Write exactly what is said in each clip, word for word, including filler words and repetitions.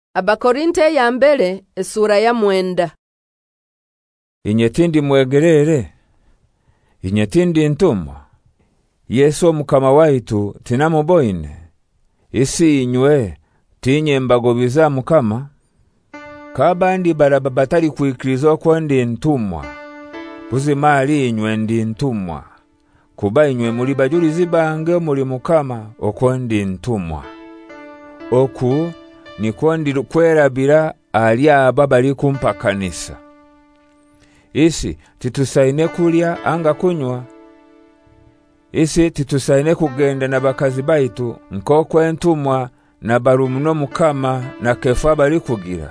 Abakorinte ya mbere esura ya mwenda. Inyetindi mwegerere, inyetindi ntumwa. Yesu mukama waitu tinamuboine. Isi inywe tinye mbagobiza mukama. Kabandi baraba batali kuikirizo kwa ndi ntumwa. Buzimali inywe ndi ntumwa. Kuba inywe muri bajulizi bange muri mukama okwa ndi ntumwa. Oku ni kondi kwerabira ali aba bali kumpakanisa. Isi titusaine kulya anga kunywa. Isi titusaine kugenda na bakazi baitu nkoko entumwa na barumuno mukama na kefa bali kugira.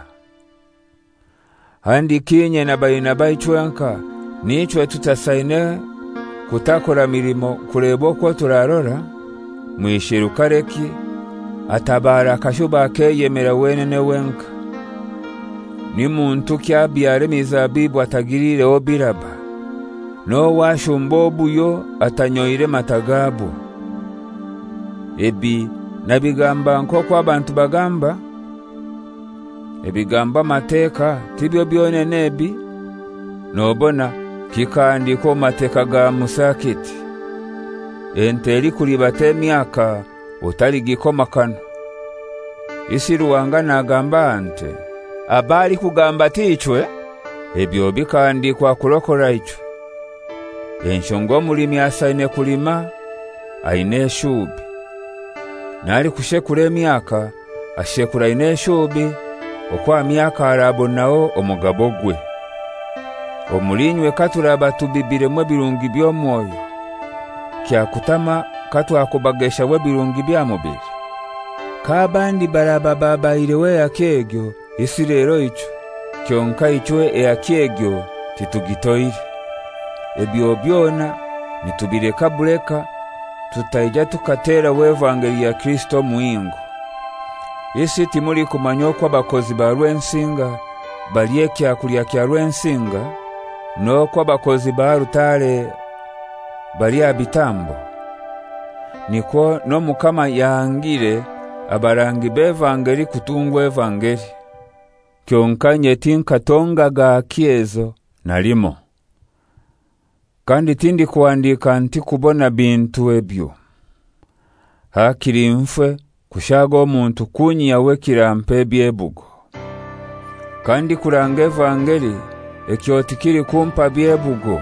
Handi kinye na bayina baichwenka nichwe tutasaine kutakora mirimo kurebo kwa turarora mwishirukareki atabara kashuba keyemera wenene wenka. Ni muntu kyabyare mizabibu atagirire obiraba. No washumbobu yo atanyoire matagabu. Ebi nabigamba nkoko abantu bagamba. Ebigamba mateka tibyo byone nebi. Nobona kikandiko mateka ga musakiti. Enteri kulibate myaka utali gikomakano. Isi ruwanga nagamba ante. Abali kugamba tichwe, ebyo bikandikwa kulokora ichwe. Enshongo mulimi asaine kulima, aine shubi. Nali kushekura emyaka, ashekura ine shubi, okwa myaka arabo nao omugabogwe. Omulinywe katuraba tubibire mwe birungi by'omwoyo. Kya kutama katu akubagesha we birungi bya mubiri. Kabandi baraba baba ilewe ya kegyo, isi rero icho. Kyonka ichwe e ya kegyo titugitoire. Ebyo byona nitubireka bureka tutaija tukatera we evangeli ya Kristo muingo. Isi timuri kumanyo kwa bakozi ba Rwensinga baliye kya kulya kya Rwensinga no kwa bakozi ba Rutare baliya bitambo. Niko no mukama yangire abarangi bevangeli kutungwa evangeli. Kyonka nyeti nkatonga ga kiezo nalimo. Kandi tindi kuandika nti kubona bintu ebyo. Hakiri mfwe kushago omuntu kunyi yawe kirampe byebugo. Kandi kuranga evangeli ekyotikiri kumpa byebugo.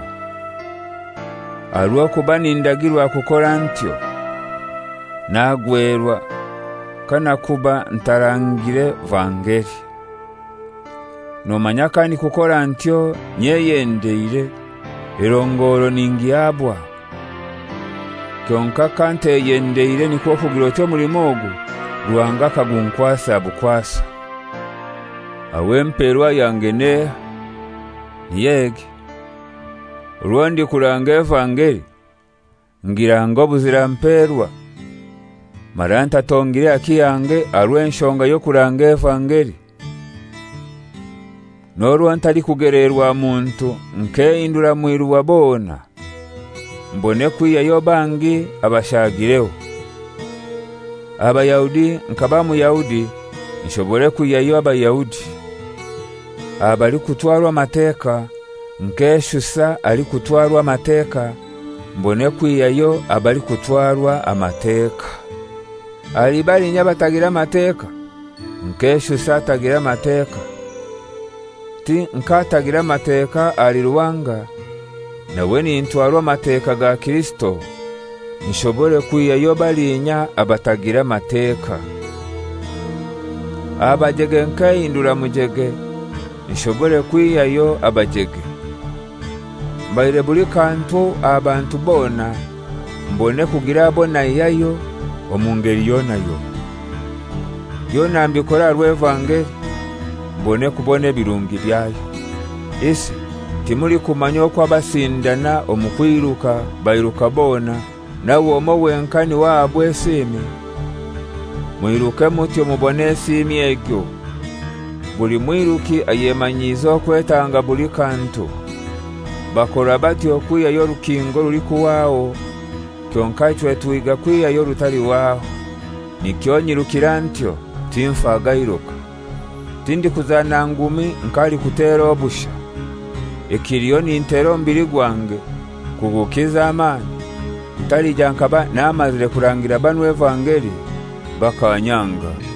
Alwa kubani ndagirwa kukora ntyo. Nagwerwa kana kuba ntarangire vangeli. No manyaka ni kukora ntyo nyeyendeire erongoro ningiabwa. Kyonka kante yendeire ni kwa kugirotyo mulimogu ruanga kagunkwasa bukwasa. Awemperwa yangene niyege. Ruandi kuranga evangeli ngirango buziramperwa. Maranta tongire akiyange arwenshonga yo kuranga evangeli. Noru antali kugererwa muntu nke indura mwiru wabona. Mbone kuya yobangi abashagireo. Aba Yahudi nkabamu Yahudi nshobore kuya yo aba Yahudi. Abali kutwarwa mateka nkeshusa ali kutwarwa mateka. Mbone kuya yo abali kutwarwa amateka. Alibali nyabatagira mateka nkeshusa tagira mateka. Ti nkatagira mateka ali ruwanga na weni ntwarwa mateka ga Kristo nshobore kuya yo balinya abatagira mateka. Abajege nkaindura mujege nshobore kuya yo abajege. Mbaire buli kantu abantu bona mbone kugira bona yayo omungeri yona yo. Yona mbikora rwevangeli mbone kubone birungi byayo. Isi timuri kumanyo kwa basindana omukwiruka bairuka bona nawo omowenkani wabwe simi. Mwiruke mutyo mubone simi egyo. Buli mwiruki ayemanyizo kwetanga buli kantu. Bakora batyo kuya yo rukingo ruri kuwao. Kyonka chwe tuiga kuya yo rutari wao. Nikyo nyirukirantyo timfa gairuka. tindi kuzana ngumi nkali kutera obusha. Ekiriyo ni ntero mbiri gwange kugukiza amani. Ntali jankaba namazire kurangira banu evangeli bakanyanga.